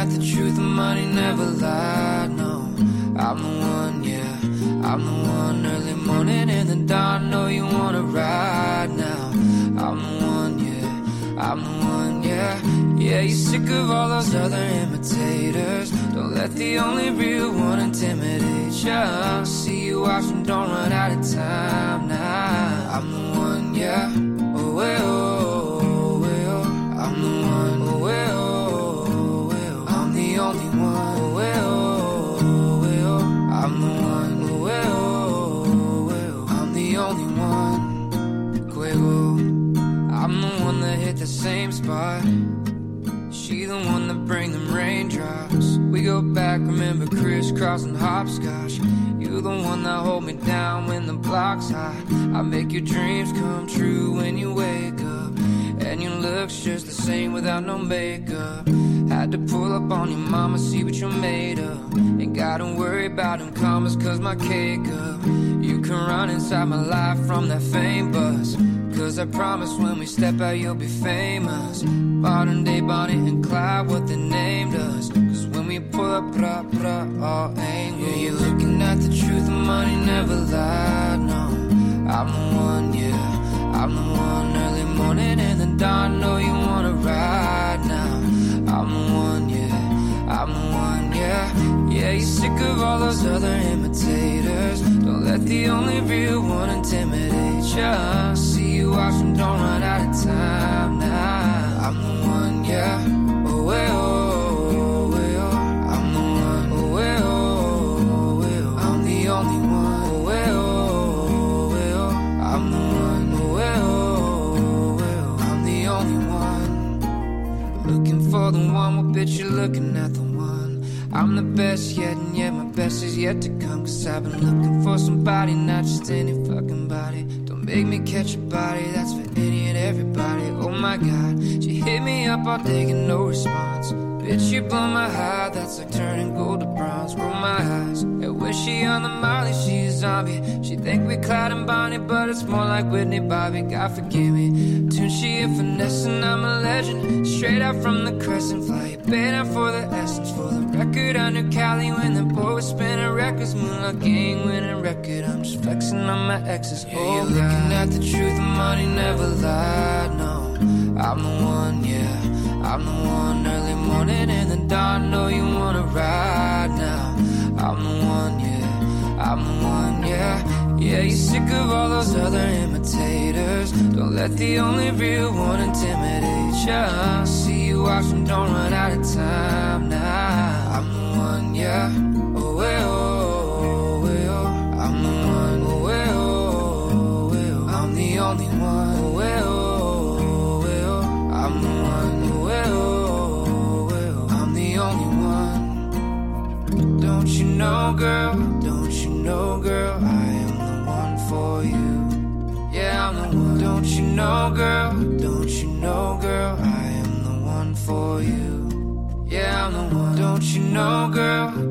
at the truth, the money never lied, no. I'm the one, yeah, I'm the one. Early morning in the dawn, know you wanna ride now. I'm the one, yeah, I'm the one, yeah. Yeah, you're sick of all those other imitators. Don't let the only real one intimidate ya. See you watching, don't run out of time now. I'm the one, yeah, oh, well, oh, well. I'm the one, oh, well, oh, well. I'm the only one, oh, well, oh, well. I'm the one, oh, well, oh, well. I'm the only one, Quavo. I'm the one that hit the same spot. She the one that bring them raindrops. We go back, remember crisscross and hopscotch. You the one that hold me down when the block's hot. I make your dreams come true when you wake up. And your looks just the same without no makeup. Had to pull up on your mama, see what you're made of. Ain't gotta worry about them commas cause my cake up. You can run inside my life from that fame bus. Cause I promise when we step out you'll be famous. Modern day Bonnie and Clyde, what they named us. Cause when we pull up, all angles. Yeah, you're looking at the truth, the money never lied, no. I'm the one, yeah, I'm the one. Early morning in the dawn, know you wanna ride now. I'm the one, yeah, I'm the one, yeah. Yeah, you're sick of all those other imitators. Don't let the only real one intimidate ya. See you watching, don't run out of time now. I'm the one, yeah, oh, well, oh, well. I'm the one, oh, well, oh, well. I'm the only one, oh, well, oh, well. I'm the one, oh, well, oh, well. I'm the only one. Looking for the one, well, bitch, you're looking at the one. I'm the best yet, and yet my best is yet to come. Cause I've been looking for somebody, not just any fucking body. Don't make me catch a body, that's for any and everybody. Oh my god, she hit me up all day and no response. Bitch, you blow my high, that's like turning gold to bronze. Roll my eyes, yeah, wish she on the molly, she a zombie. She think we Clyde and Bonnie, but it's more like Whitney Bobby. God forgive me, tune she a finesse and I'm a legend. Straight out from the crescent, fly bait out for the essence. For the record, under Cali when the boy was spinning records. Moonlight gang winning record, I'm just flexing on my exes. Yeah, you're looking at the truth, the money never lied, no. I'm the one, yeah, I'm the one. Early morning in the dawn, know you wanna ride now. I'm the one, yeah, I'm the one, yeah. Yeah, you're sick of all those other imitators. Don't let the only real one intimidate ya. See you watching, don't run out of time now. I'm the one, yeah, oh, well, oh, well. I'm the one, oh, well, oh, well. I'm the only one, oh, well, oh, well. I'm the one, oh, well, oh, well. I'm the only one. Don't you know, girl, don't you know, girl, I am the one for you. Yeah, I'm the one. Don't you know, girl, don't you know, girl, I am the one for you. Yeah, I'm the one. Don't you know, girl,